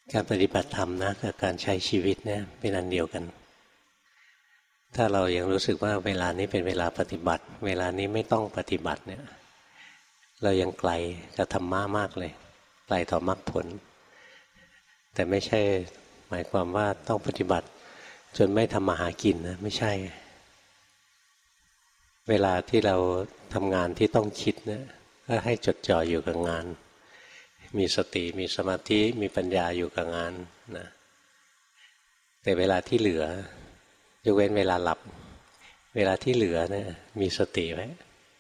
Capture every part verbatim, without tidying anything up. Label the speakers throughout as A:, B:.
A: การปฏิบัติธรรมนะกับการใช้ชีวิตเนี่ยเป็นอันเดียวกันถ้าเรายังรู้สึกว่าเวลานี้เป็นเวลาปฏิบัติเวลานี้ไม่ต้องปฏิบัติเนี่ยเรายังไกลกับธรรมะมากเลยไกลต่อมรรคผลแต่ไม่ใช่หมายความว่าต้องปฏิบัติจนไม่ทำมาหากินนะไม่ใช่เวลาที่เราทำงานที่ต้องคิดเนี่ยก็ให้จดจ่ออยู่กับงานมีสติมีสมาธิมีปัญญาอยู่กับงานนะแต่เวลาที่เหลือยกเว้นเวลาหลับเวลาที่เหลือเนี่ยมีสติไว้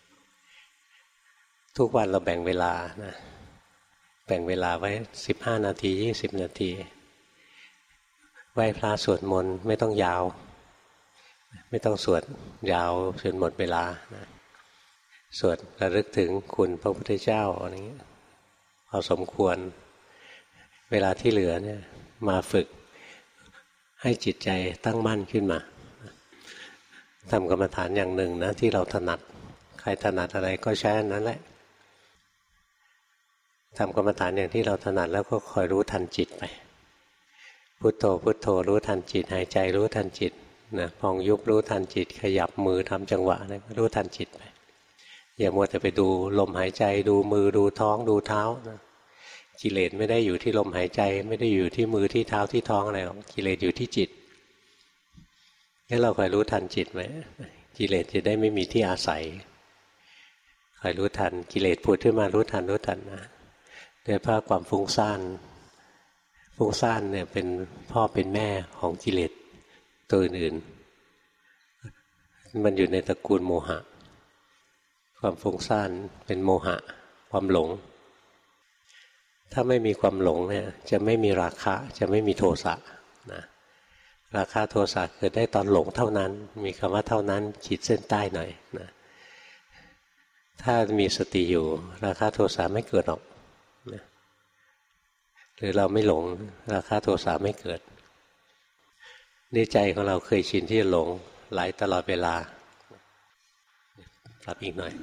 A: ทุกวันเราแบ่งเวลานะแบ่งเวลาไว้สิบห้านาทียี่สิบนาทีไหว้พระสวดมนต์ไม่ต้องยาวไม่ต้องสวดยาวจนหมดเวลานะสวดระลึกถึงคุณพระพุทธเจ้าอะไรอย่างนี้พอสมควรเวลาที่เหลือเนี่ยมาฝึกให้จิตใจตั้งมั่นขึ้นมาทำกรรมฐานอย่างหนึ่งนะที่เราถนัดใครถนัดอะไรก็ใช้อันนั้นแหละทำกรรมฐานอย่างที่เราถนัดแล้วก็คอยรู้ทันจิตไปพุทโธพุทโธรู้ทันจิตหายใจรู้ทันจิตนะพองยุบรู้ทันจิตขยับมือทำจังหวะนะรู้ทันจิตไปอย่ามัวแต่ไปดูลมหายใจดูมือดูท้องดูเท้านะกิเลสไม่ได้อยู่ที่ลมหายใจไม่ได้อยู่ที่มือที่เท้าที่ท้องอะไรหรอกกิเลสอยู่ที่จิตงั้นเราคอยรู้ทันจิตไว้กิเลสจะได้ไม่มีที่อาศัยคอยรู้ทันกิเลสพูดขึ้นมารู้ทันรู้ทันนะโดยเพราะความฟุ้งซ่านฟุ้งซ่านเนี่ยเป็นพ่อเป็นแม่ของกิเลสตัวอื่นๆมันอยู่ในตระกูลโมหะความฟุ้งซ่านเป็นโมหะความหลงถ้าไม่มีความหลงเนี่ยจะไม่มีราคะจะไม่มีโทสะนะราคะโทสะเกิดได้ตอนหลงเท่านั้นมีคำว่าเท่านั้นขีดเส้นใต้หน่อยนะถ้ามีสติอยู่ราคะโทสะไม่เกิดหรอกนะหรือเราไม่หลงราคะโทสะไม่เกิดนี่ใจของเราเคยชินที่จะหลงไหลตลอดเวลาปรับอีกหน่อย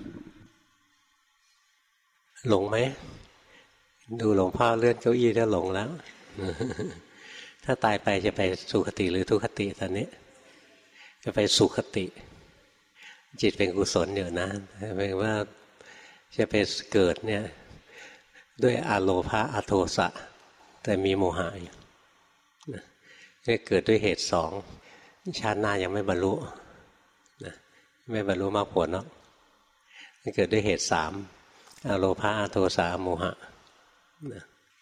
A: หลงไหมดูหลวงพ่อเลื่อนเก้าอี้แล้วหลงแล้วถ้าตายไปจะไปสุคติหรือทุคติตอนนี้จะไปสุคติจิตเป็นกุศลอยู่นะแปลว่าจะไปเกิดเนี่ยด้วยอโลภะอโทสะแต่มีโมหะอยู่นี่เกิดด้วยเหตุสองชาติหน้ายังไม่บรรลุนะไม่บรรลุมรรคผลเนาะเกิดด้วยเหตุสามอโลภะอโทสะโมหะนะ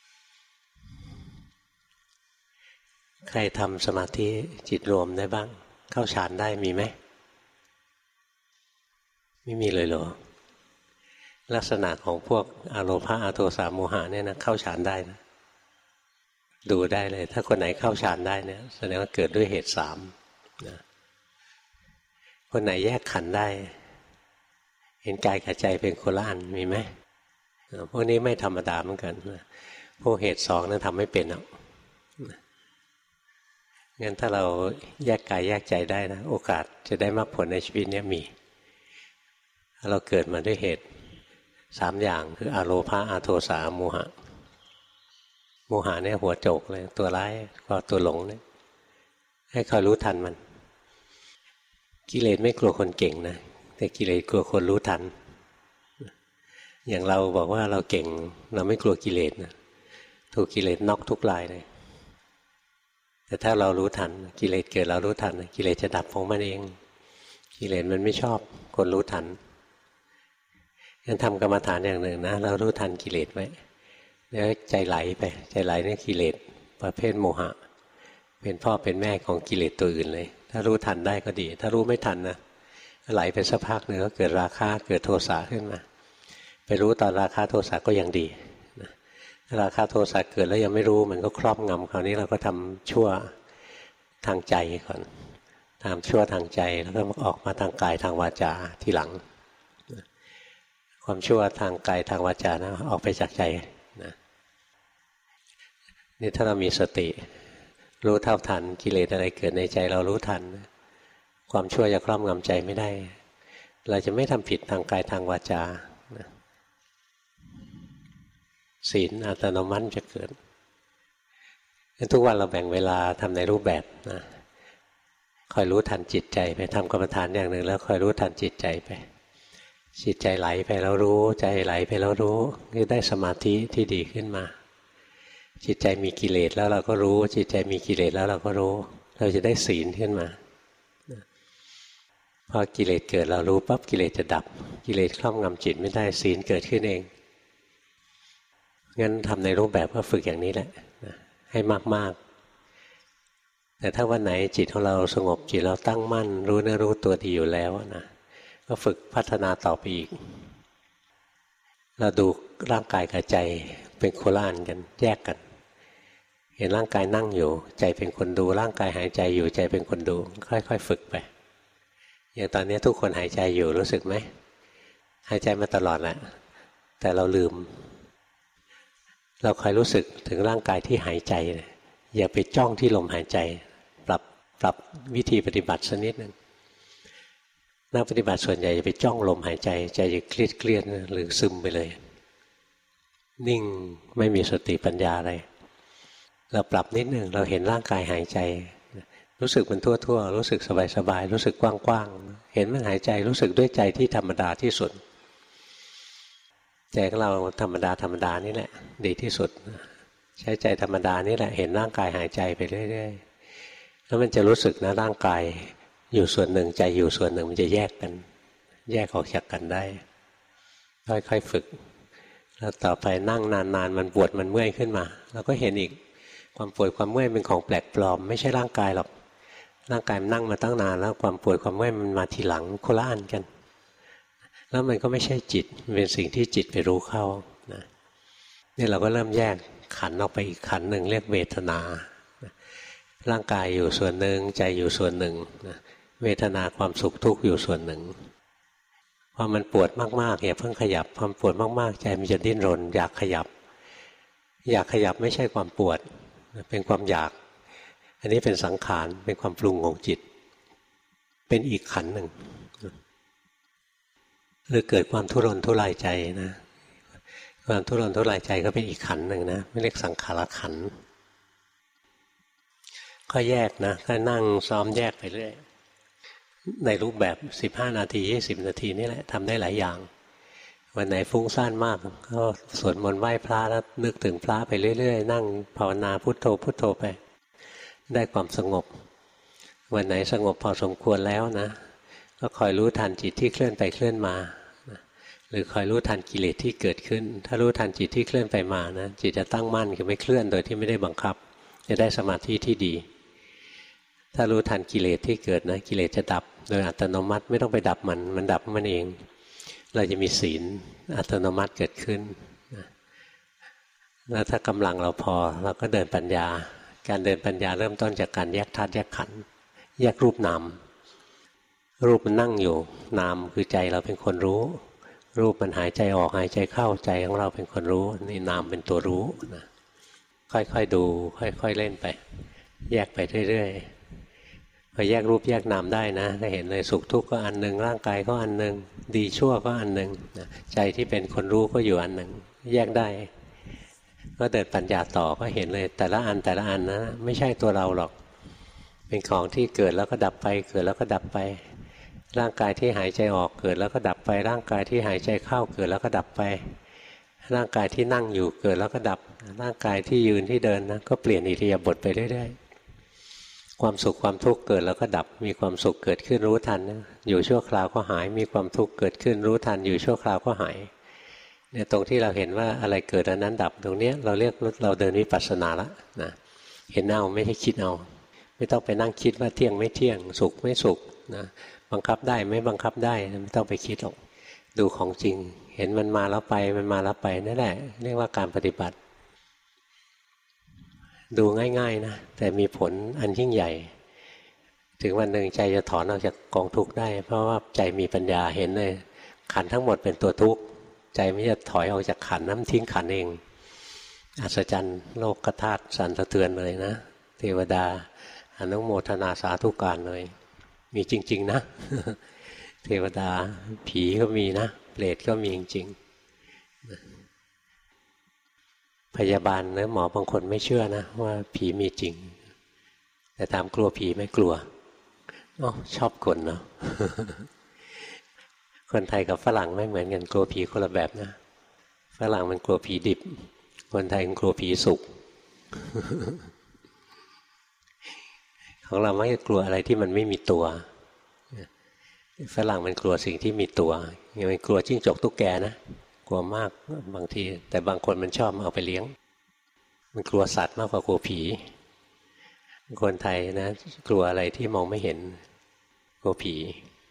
A: ใครทำสมาธิจิตรวมได้บ้างเข้าฌานได้มีไหมไม่มีเลยเหรอลักษณะของพวกอโลภะอโทสะโมหะเนี่ยนะเข้าฌานได้นะดูได้เลยถ้าคนไหนเข้าฌานได้เนี่ยแสดงว่าเกิดด้วยเหตุสามนะคนไหนแยกขันธ์ได้เห็นกายกับใจเป็นโคนละอันมีไหมพวกนี้ไม่ธรรมดาเหมือนกันพวกเหตุสองนั้นทำไม่เป็นหรอกงั้นถ้าเราแยกกายแยกใจได้นะโอกาสจะได้มรรคผลในชีวิตนี้มีเราเกิดมาด้วยเหตุสามอย่างคืออโลภะอโทสะโมหะโมหะเนี่ยหัวโจกเลยตัวร้ายก็ตัวหลงเนี่ยให้คอยรู้ทันมันกิเลสไม่กลัวคนเก่งนะแต่กิเลสกลัวคนรู้ทันอย่างเราบอกว่าเราเก่งเราไม่กลัวกิเลสนะถูกกิเลสน็อกทุกรายเลยแต่ถ้าเรารู้ทันกิเลสเกิดเรารู้ทันกิเลสจะดับของมันเองกิเลสมันไม่ชอบคนรู้ทันงั้นทำกรรมฐานอย่างหนึ่งนะเรารู้ทันกิเลสไว้แล้วใจไหลไปใจไหลนี่กิเลสประเภทโมหะเป็นพ่อเป็นแม่ของกิเลสตัวอื่นเลยถ้ารู้ทันได้ก็ดีถ้ารู้ไม่ทันนะไหลไปสักพักหนึ่งก็เกิดราคะเกิดโทสะขึ้นมาไปรู้ตอนราคะโทสะก็ยังดีนะราคะโทสะเกิดแล้วยังไม่รู้มันก็ครอบงำคราวนี้เราก็ทำชั่วทางใจก่อนทำชั่วทางใจแล้วก็ออกมาทางกายทางวาจาทีหลังความชั่วทางกายทางวาจานะออกไปจากใจนะนี่ถ้าเรามีสติรู้เท่าทันกิเลสอะไรเกิดในใจเรารู้ทันความชั่วจะครอบงำใจไม่ได้เราจะไม่ทำผิดทางกายทางวาจาศีลอัตโนมัติจะเกิดทุกวันเราแบ่งเวลาทำในรูปแบบนะคอยรู้ทันจิตใจไปทำกรรมฐานอย่างหนึ่งแล้วคอยรู้ทันจิตใจไปจิตใจไหลไปแล้วรู้ใจไหลไปแล้วรู้ก็ได้สมาธิที่ดีขึ้นมาจิตใจมีกิเลสแล้วเราก็รู้จิตใจมีกิเลสแล้วเราก็รู้เราจะได้ศีลขึ้นมาพอกิเลสเกิดเรารู้ปั๊บกิเลสจะดับกิเลสครอบงำจิตไม่ได้ศีลเกิดขึ้นเองงั้นทำในรูปแบบก็ฝึกอย่างนี้แหละให้มากๆแต่ถ้าวันไหนจิตของเราสงบจิตเราตั้งมั่นรู้เนื้อรู้ตัวดีอยู่แล้วนะก็ฝึกพัฒนาต่อไปอีกเราดูร่างกายกับใจเป็นโคละอันกันแยกกันเห็นร่างกายนั่งอยู่ใจเป็นคนดูร่างกายหายใจอยู่ใจเป็นคนดูค่อยๆฝึกไปอย่างตอนนี้ทุกคนหายใจอยู่รู้สึกไหมหายใจมาตลอดแหละแต่เราลืมเราคอยรู้สึกถึงร่างกายที่หายใจอย่าไปจ้องที่ลมหายใจปรับปรับวิธีปฏิบัติสักนิดนึงนักปฏิบัติส่วนใหญ่จะไปจ้องลมหายใจใจจะเครียดเครียดหรือซึมไปเลยนิ่งไม่มีสติปัญญาอะไรเราปรับนิดนึงเราเห็นร่างกายหายใจรู้สึกมันทั่วๆรู้สึกสบายๆรู้สึกกว้างๆเห็นมันหายใจรู้สึกด้วยใจที่ธรรมดาที่สุดใจของเราธรรมดาธรรมดานี่แหละดีที่สุดใช้ใจธรรมดานี่แหละเห็นร่างกายหายใจไปเรื่อยๆแล้วมันจะรู้สึกนะร่างกายอยู่ส่วนหนึ่งใจอยู่ส่วนหนึ่งมันจะแยกกันแยกออกจากกันได้ค่อยๆฝึกแล้วต่อไปนั่งนานๆมันปวดมันเมื่อยขึ้นมาเราก็เห็นอีกความปวดความเมื่อยเป็นของแปลกปลอมไม่ใช่ร่างกายหรอกร่างกายมันนั่งมาตั้งนานแล้วความปวดความเมื่อยมันมาทีหลังโคละอันกันแล้วมันก็ไม่ใช่จิตมันเป็นสิ่งที่จิตไปรู้เข้านะนี่เราก็เริ่มแยกขันออกไปอีกขันหนึ่งเรียกเวทนาร่างกายอยู่ส่วนหนึ่งใจอยู่ส่วนหนึ่งนะเวทนาความสุขทุกข์อยู่ส่วนหนึ่งพอมันปวดมากๆอย่าเพิ่งขยับพอมันปวดมากๆใจมันจะดิ้นรนอยากขยับอยากขยับไม่ใช่ความปวดเป็นความอยากอันนี้เป็นสังขารเป็นความปรุงของจิตเป็นอีกขันหนึ่งหรือเกิดความทุรนทุรายใจนะความทุรนทุรายใจก็เป็นอีกขันหนึ่งนะไม่เรียกสังขารขันก็แยกนะก็นั่งซ้อมแยกไปเรื่อยในรูปแบบสิบห้านาทียี่สิบนาทีนี่แหละทำได้หลายอย่างวันไหนฟุ้งซ่านมากก็สวดมนต์ไหว้พระแล้วนึกถึงพระไปเรื่อยๆนั่งภาวนาพุทโธพุทโธไปได้ความสงบวันไหนสงบพอสมควรแล้วนะก็คอยรู้ทันจิตที่เคลื่อนไปเคลื่อนมาหรือคอยรู้ทันกิเลสที่เกิดขึ้นถ้ารู้ทันจิตที่เคลื่อนไปมานะจิตจะตั้งมั่นคือไม่เคลื่อนโดยที่ไม่ได้บังคับจะได้สมาธิที่ดีถ้ารู้ทันกิเลสที่เกิดนะกิเลสจะดับโดยอัตโนมัติไม่ต้องไปดับมันมันดับมันเองเราจะมีศีลอัตโนมัติเกิดขึ้นแล้วถ้ากำลังเราพอเราก็เดินปัญญาการเดินปัญญาเริ่มต้นจากการแยกธาตุแยกขันธ์แยกรูปนามรูปมันนั่งอยู่นามคือใจเราเป็นคนรู้รูปมันหายใจออกหายใจเข้าใจของเราเป็นคนรู้นี่นามเป็นตัวรู้นะค่อยๆดูค่อยๆเล่นไปแยกไปเรื่อยๆพอแยกรูปแยกนามได้นะก็เห็นเลยสุขทุกข์ก็อันหนึ่งร่างกายก็อันหนึ่งดีชั่วก็อันหนึ่งใจที่เป็นคนรู้ก็อยู่อันหนึ่งแยกได้ก็เดินปัญญาต่อก็เห็นเลยแต่ละอันแต่ละอันนะไม่ใช่ตัวเราหรอกเป็นของที่เกิดแล้วก็ดับไปเกิดแล้วก็ดับไปร่างกายที่หายใจออกเกิดแล้วก็ดับไปร่างกายที่หายใจเข้าเกิดแล้วก็ดับไปร่างกายที่นั่งอยู่เกิดแล้วก็ดับร่างกายที่ยืนที่เดินนะก็เปลี่ยนอิริยาบถไปเรื่อยๆความสุขความทุกข์เกิดแล้วก็ดับมีความสุขเกิดขึ้นรู้ทันนะอยู่ชั่วคราวก็หายมีความทุกข์เกิดขึ้นรู้ทันอยู่ชั่วคราวก็หายเนี่ยตรงที่เราเห็นว่าอะไรเกิดอันนั้นดับตรงนี้เราเรียกเราเดินวิปัสสนาละนะเห็นเอาไม่ใช่คิดเอาไม่ต้องไปนั่งคิดว่าเที่ยงไม่เที่ยงสุขไม่สุขนะบังคับได้ไม่บังคับได้ไม่ต้องไปคิดหรอกดูของจริงเห็นมันมาแล้วไปมันมาแล้วไปนั่นแหละเรียกว่าการปฏิบัติดูง่ายๆนะแต่มีผลอันยิ่งใหญ่ถึงวันหนึ่งใจจะถอนออกจากกองทุกข์ได้เพราะว่าใจมีปัญญาเห็นเลยขันธ์ทั้งหมดเป็นตัวทุกข์ใจไม่จะถอยออกจากขันธ์น้ำทิ้งขันธ์เองอัศจรรย์โลกธาตุสั่นสะเทือนเลยนะเทวดาอนุโมทนาสาธุการเลยมีจริงๆนะเทวดาผีก็มีนะเปรตก็มีจริงพยาบาลหรือหมอบางคนไม่เชื่อนะว่าผีมีจริงแต่ถามกลัวผีไม่กลัวอ๋อชอบกลเนาะ คนไทยกับฝรั่งไม่เหมือนกันกลัวผีคนละแบบนะฝรั่งมันกลัวผีดิบคนไทยมันกลัวผีสุก ของเราไม่กลัวอะไรที่มันไม่มีตัวฝรั่งมันกลัวสิ่งที่มีตัวอย่างมันกลัวจิ้งจกตุ๊กแกนะกลัวมากบางทีแต่บางคนมันชอบเอาไปเลี้ยงมันกลัวสัตว์มากกว่ากลัวผีคนไทยนะกลัวอะไรที่มองไม่เห็นกลัวผี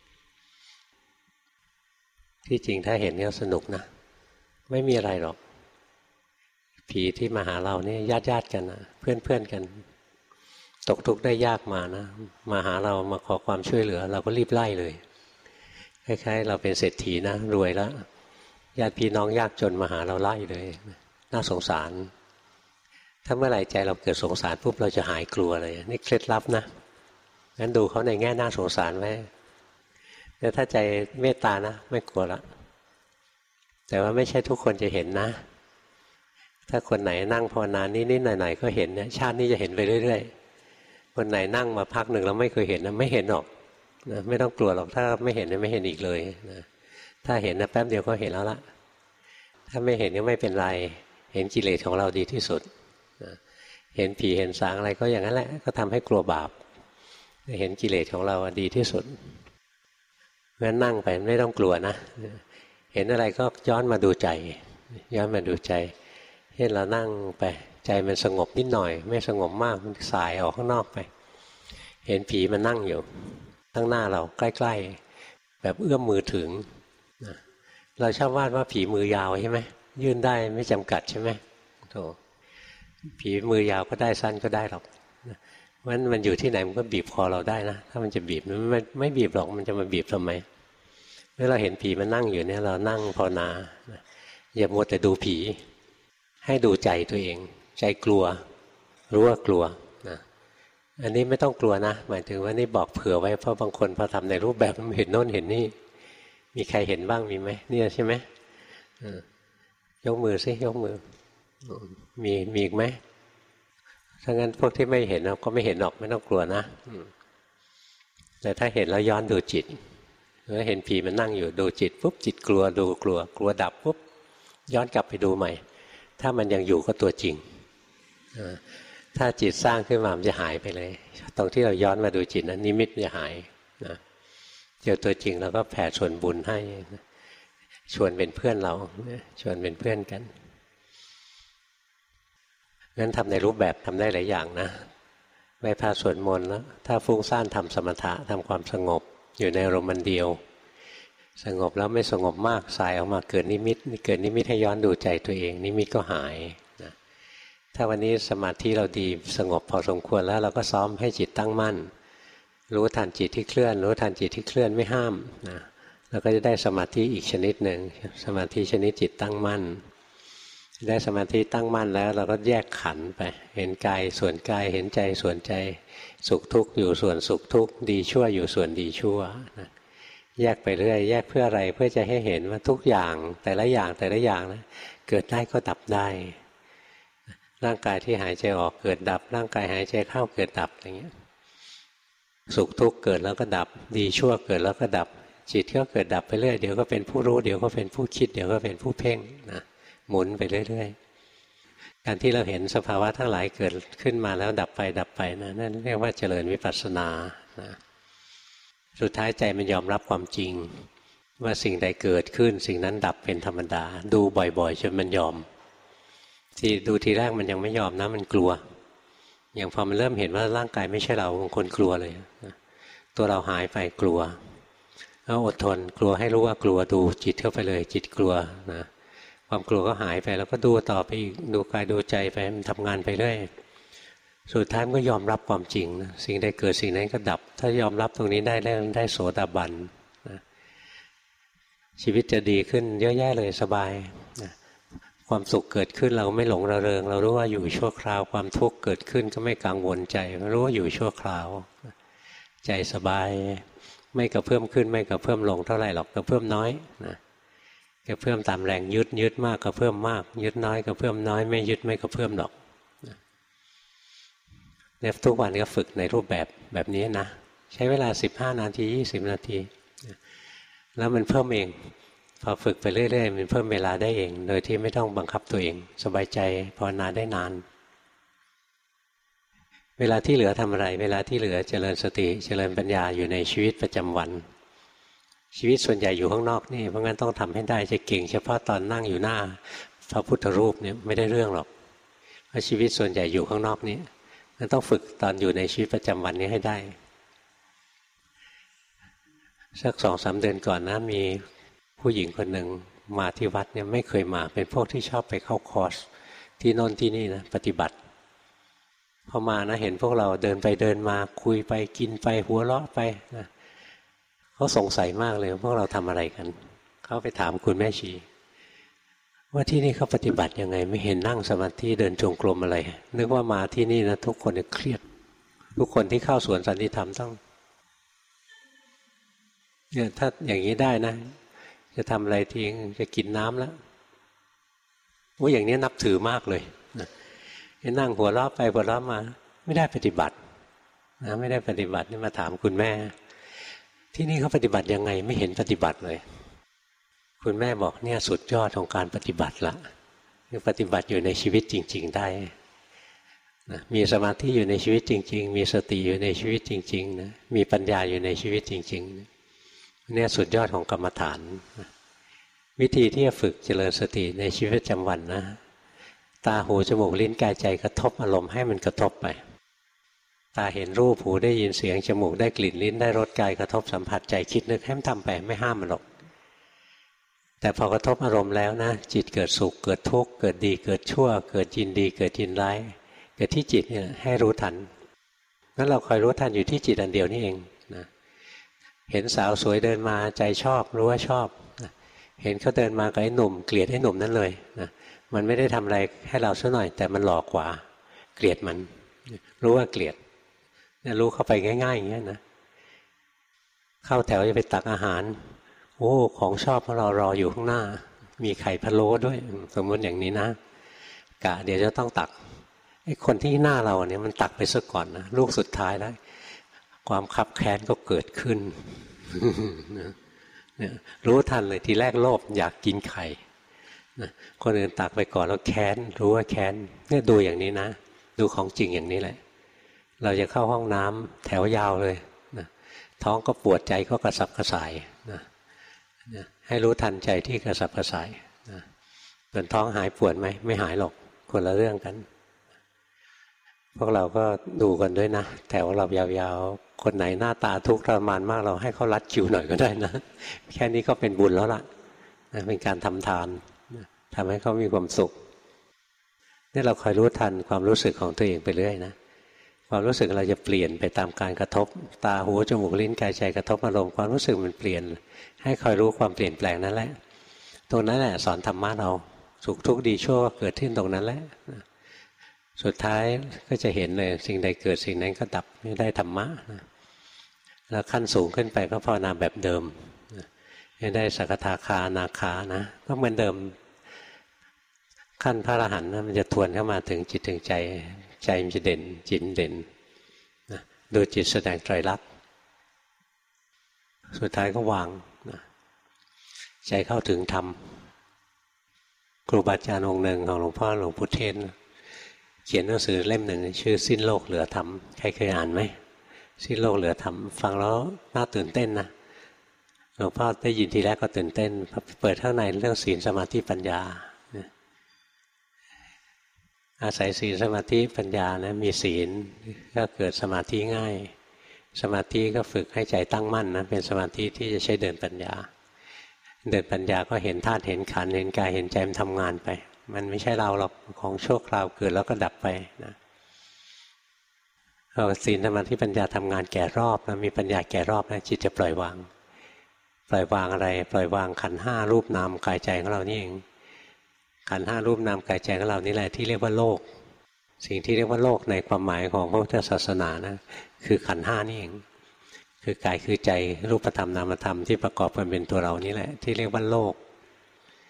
A: ที่จริงถ้าเห็นก็สนุกนะไม่มีอะไรหรอกผีที่มาหาเราเนี่ยญาติญาติกันนะเพื่อนเพื่อนกันตกทุกข์ได้ยากมานะมาหาเรามาขอความช่วยเหลือเราก็รีบไล่เลยคล้ายๆเราเป็นเศรษฐีนะรวยแล้วญาติพี่น้องยากจนมาหาเราไล่เลยน่าสงสารถ้าเมื่อไหร่ใจเราเกิดสงสารปุ๊บเราจะหายกลัวเลยนี่เคล็ดลับนะงั้นดูเขาในแง่น่าสงสารไว้แต่ถ้าใจเมตตานะไม่กลัวละแต่ว่าไม่ใช่ทุกคนจะเห็นนะถ้าคนไหนนั่งภาวนานิดๆหน่อยๆก็เห็นเนี่ยชาตินี้จะเห็นไปเรื่อยๆคนไหนนั่งมาพักหนึ่งแล้วไม่เคยเห็นนะไม่เห็นหรอกนะไม่ต้องกลัวหรอกถ้าไม่เห็นไม่เห็นอีกเลยนะถ้าเห็นนะแป๊บเดียวก็เห็นแล้วละถ้าไม่เห็นก็ไม่เป็นไรเห็นกิเลสของเราดีที่สุดนะเห็นผีเห็นสางอะไรก็อย่างนั้นแหละก็ทำให้กลัวบาปเห็นกิเลสของเราดีที่สุดเพราะฉะนั้นนั่งไปไม่ต้องกลัวนะเห็นอะไรก็ย้อนมาดูใจย้อนมาดูใจเช่นเรานั่งไปใจมันสงบนิดหน่อยไม่สงบมากมันสายออกข้างนอกไปเห็นผีมันนั่งอยู่ข้างหน้าเราใกล้ๆแบบเอื้อมมือถึงเราชอบวาดว่าผีมือยาวใช่ไหมยื่นได้ไม่จำกัดใช่ไหมโธ่ผีมือยาวก็ได้สั้นก็ได้หรอกเพราะฉะนั้นมันอยู่ที่ไหนมันก็บีบคอเราได้นะถ้ามันจะบีบมันไม่ไม่บีบหรอกมันจะมาบีบทำไมเมื่อเราเห็นผีมันนั่งอยู่เนี่ยเรานั่งภาวนาอย่ามัวแต่ดูผีให้ดูใจตัวเองใจกลัวรู้ว่ากลัวนะอันนี้ไม่ต้องกลัวนะหมายถึงว่านี่บอกเผื่อไว้เพราะบางคนพอทำในรูปแบบมันเห็นโน่นเห็นนี่มีใครเห็นบ้างมีไหมเนี่ยใช่ไหมยกมือสิยกมือมีมีอีกไหมถ้างั้นพวกที่ไม่เห็นเราก็ไม่เห็นหรอกไม่ต้องกลัวนะแต่ถ้าเห็นแล้วย้อนดูจิตเมื่อเห็นผีมันนั่งอยู่ดูจิตปุ๊บจิตกลัวดูกลัวกลัวดับปุ๊บย้อนกลับไปดูใหม่ถ้ามันยังอยู่ก็ตัวจริงถ้าจิตสร้างขึ้นมามันจะหายไปเลยตรงที่เราย้อนมาดูจิตนั้นนิมิตจะหายนะเจอตัวจริงเราก็แผ่ส่วนบุญให้ชวนเป็นเพื่อนเราชวนเป็นเพื่อนกันงั้นทำในรูปแบบทำได้หลายอย่างนะไหว้พระสวดมนต์แล้วถ้าฟุ้งซ่านทำสมถะทำความสงบอยู่ในอารมณ์เดียวสงบแล้วไม่สงบมากสายออกมาเกิดนิมิตเกิดนิมิตให้ย้อนดูใจตัวเองนิมิตก็หายนะถ้าวันนี้สมาธิเราดีสงบพอสมควรแล้วเราก็ซ้อมให้จิตตั้งมั่นรู้ทันจิตที่เคลื่อนรู้ทันจิตที่เคลื่อนไม่ห้ามนะเราก็จะได้สมาธิอีกชนิดหนึ่งสมาธิชนิดจิตตั้งมั่นได้สมาธิตั้งมั่นแล้วเราก็แยกขันธ์ไปเห็นกายส่วนกายเห็นใจส่วนใจสุขทุกข์อยู่ส่วนสุขทุกข์ดีชั่วอยู่ส่วนดีชั่วนะแยกไปเรื่อยแยกเพื่ออะไรเพื่อจะให้เห็นว่าทุกอย่างแต่ละอย่างแต่ละอย่างนะเกิดได้ก็ดับได้ร่างกายที่หายใจออกเกิดดับร่างกายหายใจเข้าเกิดดับอย่างเงี้ยสุขทุกข์เกิดแล้วก็ดับดีชั่วเกิดแล้วก็ดับจิตก็เกิดดับไปเรื่อยเดี๋ยวก็เป็นผู้รู้เดี๋ยวก็เป็นผู้คิดเดี๋ยวก็เป็นผู้เพ่งนะหมุนไปเรื่อยๆการที่เราเห็นสภาวะทั้งหลายเกิดขึ้นมาแล้วดับไปดับไปนะนั่นเรียกว่าเจริญวิปัสสนานะสุดท้ายใจมันยอมรับความจริงว่าสิ่งใดเกิดขึ้นสิ่งนั้นดับเป็นธรรมดาดูบ่อยๆจนมันยอมที่ดูทีแรกมันยังไม่ยอมนะมันกลัวอย่างพอมันเริ่มเห็นว่าร่างกายไม่ใช่เราบางคนกลัวเลยนะตัวเราหายไปกลัวแล้วอดทนกลัวให้รู้ว่ากลัวดูจิตเข้าไปเลยจิตกลัวนะความกลัวก็หายไปแล้วก็ดูต่อไปอีกดูกายดูใจไปมันทำงานไปเรื่อยสุดท้ายมันก็ยอมรับความจริงนะสิ่งใดเกิดสิ่งนั้นก็ดับถ้ายอมรับตรงนี้ได้ได้ได้โสดาบันนะชีวิตจะดีขึ้นเยอะแยะเลยสบายนะความสุขเกิดขึ้นเราไม่หลงระเริงเรารู้ว่าอยู่ชั่วคราวความทุกข์เกิดขึ้นก็ไม่กังวลใจรู้ว่าอยู่ชั่วคราวใจสบายไม่กระเพิ่มขึ้นไม่กระเพิ่มลงเท่าไหร่หรอกกระเพิ่มน้อยนะกระเพื่อมตามแรงยึดยึดมากกระเพื่อมมากยึดน้อยกระเพื่อมน้อยไม่ยึดไม่กระเพื่อมหรอกเนี่ยทุกวันก็ฝึกในรูปแบบแบบนี้นะใช้เวลาสิบห้านาทียี่สิบนาทีแล้วมันเพิ่มเองพอฝึกไปเรื่อยๆมันเพิ่มเวลาได้เองโดยที่ไม่ต้องบังคับตัวเองสบายใจภาวนาได้นานเวลาที่เหลือทำอะไรเวลาที่เหลือเจริญสติเจริญปัญญาอยู่ในชีวิตประจำวันชีวิตส่วนใหญ่อยู่ข้างนอกนี่เพราะงั้นต้องทำให้ได้จะเก่งเฉพาะตอนนั่งอยู่หน้าพระพุทธรูปเนี่ยไม่ได้เรื่องหรอกเพราะชีวิตส่วนใหญ่อยู่ข้างนอกนี้มันต้องฝึกตอนอยู่ในชีวิตประจำวันนี้ให้ได้สักสองสามเดือนก่อนนะมีผู้หญิงคนหนึ่งมาที่วัดเนี่ยไม่เคยมาเป็นพวกที่ชอบไปเข้าคอร์สที่โน่นที่นี่นะปฏิบัติพอมานะเห็นพวกเราเดินไปเดินมาคุยไปกินไปหัวเราะไปนะเขาสงสัยมากเลยพวกเราทำอะไรกันเขาไปถามคุณแม่ชีว่าที่นี่เขาปฏิบัติยังไงไม่เห็นนั่งสมาธิเดินจงกรมอะไรนึกว่ามาที่นี่นะทุกคนเครียดทุกคนที่เข้าสวนสันติธรรมต้องเนี่ยถ้าอย่างนี้ได้นะจะทำอะไรทีจะกินน้ำแล้วว่าอย่างนี้นับถือมากเลยนะนั่งหัวเราะไปหัวเราะมาไม่ได้ปฏิบัตินะไม่ได้ปฏิบัตินี่มาถามคุณแม่ที่นี่เขาปฏิบัติยังไงไม่เห็นปฏิบัติเลยคุณแม่บอกเนี่ยสุดยอดของการปฏิบัติละคือปฏิบัติอยู่ในชีวิตจริงๆได้นะมีสมาธิอยู่ในชีวิตจริงๆมีสติอยู่ในชีวิตจริงๆนะมีปัญญาอยู่ในชีวิตจริงๆเนี่ยสุดยอดของกรรมฐานวิธีที่จะฝึกเจริญสติในชีวิตประจำวันนะตาหูจมูกลิ้นกายใจกระทบอารมณ์ให้มันกระทบไปตาเห็นรูปหูได้ยินเสียงจมูกได้กลิ่นลิ้นได้รสกายกระทบสัมผัสใจคิดนึกให้มันทำไปไม่ห้ามมันหรอกแต่พอกระทบอารมณ์แล้วนะจิตเกิดสุขเกิดทุกข์เกิดดีเกิดชั่วเกิดยินดีเกิดยินร้ายเกิดที่จิตเนี่ยให้รู้ทันงั้นเราคอยรู้ทันอยู่ที่จิตอันเดียวนี่เองนะเห็นสาวสวยเดินมาใจชอบรู้ว่าชอบนะเห็นเขาเดินมากับไอ้หนุ่มเกลียดไอ้หนุ่มนั่นเลยนะมันไม่ได้ทำอะไรให้เราซะหน่อยแต่มันหลอกกว่าเกลียดมันรู้ว่าเกลียดเนี่ยรู้เข้าไปง่ายๆอย่างเงี้ยนะเข้าแถวจะไปตักอาหารโอ้ของชอบของเรารออยู่ข้างหน้ามีไข่พะโล้ด้วยสมมติอย่างนี้นะกะเดี๋ยวจะต้องตักไอ้คนที่หน้าเราเนี่ยมันตักไปซะก่อนนะลูกสุดท้ายแล้วความคับแค้นก็เกิดขึ้นเนี่ยรู้ทันเลยทีแรกโลภอยากกินไข่คนอื่นตักไปก่อนแล้วแค้นรู้ว่าแค้นเนี่ยดูอย่างนี้นะดูของจริงอย่างนี้แหละเราจะเข้าห้องน้ำแถวยาวเลยนะท้องก็ปวดใจก็กระสับกระส่ายนะนะให้รู้ทันใจที่กระสับกระส่ายนะส่วนท้องหายปวดไหมไม่หายหรอกคนละเรื่องกันพวกเราก็ดูกันด้วยนะแถวเรายาวๆคนไหนหน้าตาทุกข์ทรมานมากเราให้เขารัดคิวหน่อยก็ได้นะแค่นี้ก็เป็นบุญแล้วล่ะนะเป็นการทำทานนะทำให้เขามีความสุขนี่เราคอยรู้ทันความรู้สึกของตัวเองไปเรื่อยนะความรู้สึกเราจะเปลี่ยนไปตามการกระทบตาหูจมูกลิ้นกายใจกระทบอารมณ์ความรู้สึกมันเปลี่ยนให้คอยรู้ความเปลี่ยนแปลงนั่นแหละตรงนั้นแหละสอนธรรมะเราสุขทุกข์ดีชั่วเกิดขึ้นตรงนั้นแหละสุดท้ายก็จะเห็นเลยสิ่งใดเกิดสิ่งนั้นก็ดับไม่ได้ธรรมะแล้วขั้นสูงขึ้นไปก็ภาวนาแบบเดิมไม่ได้สักทาคานาคานะก็เหมือนเดิมขั้นพระอรหันต์นะมันจะทวนเข้ามาถึงจิตถึงใจใจมันจะเด่นจิตเด่นนะดูจิตแสดงไตรลักษณ์สุดท้ายก็วางนะใจเข้าถึงธรรมครูบาอาจารย์องค์หนึ่งของหลวงพ่อหลวงพุทเทศเขียนหนังสือเล่มหนึ่งชื่อสิ้นโลกเหลือธรรมใครเคยอ่านไหมสิ้นโลกเหลือธรรมฟังแล้วน่าตื่นเต้นนะหลวงพ่อได้ยินทีแรกก็ตื่นเต้นเปิดข้างในเรื่องศีลสมาธิปัญญาอาศัยศีลสมาธิปัญญานะมีศีลก็เกิดสมาธิง่ายสมาธิก็ฝึกให้ใจตั้งมั่นนะเป็นสมาธิที่จะใช้เดินปัญญาเดินปัญญาก็เห็นธาตุเห็นขันธ์เห็นกายเห็นใจมันทำงานไปมันไม่ใช่เราหรอกของชั่วคราวเกิดแล้วก็ดับไปนะเอาศีลสมาธิปัญญาทำงานแก่รอบนะมีปัญญาแก่รอบนะจิตจะปล่อยวางปล่อยวางอะไรปล่อยวางขันธ์ห้ารูปนามกายใจของเรานี่เองขันธ์ห้ารูปนามกายใจของเรานี่แหละที่เรียกว่าโลกสิ่งที่เรียกว่าโลกในความหมายของพระพุทธศาสนานะคือขันธ์ห้านี่เองคือกายคือใจรูปธรรมนามธรรมที่ประกอบกันเป็นตัวเรานี่แหละที่เรียกว่าโลก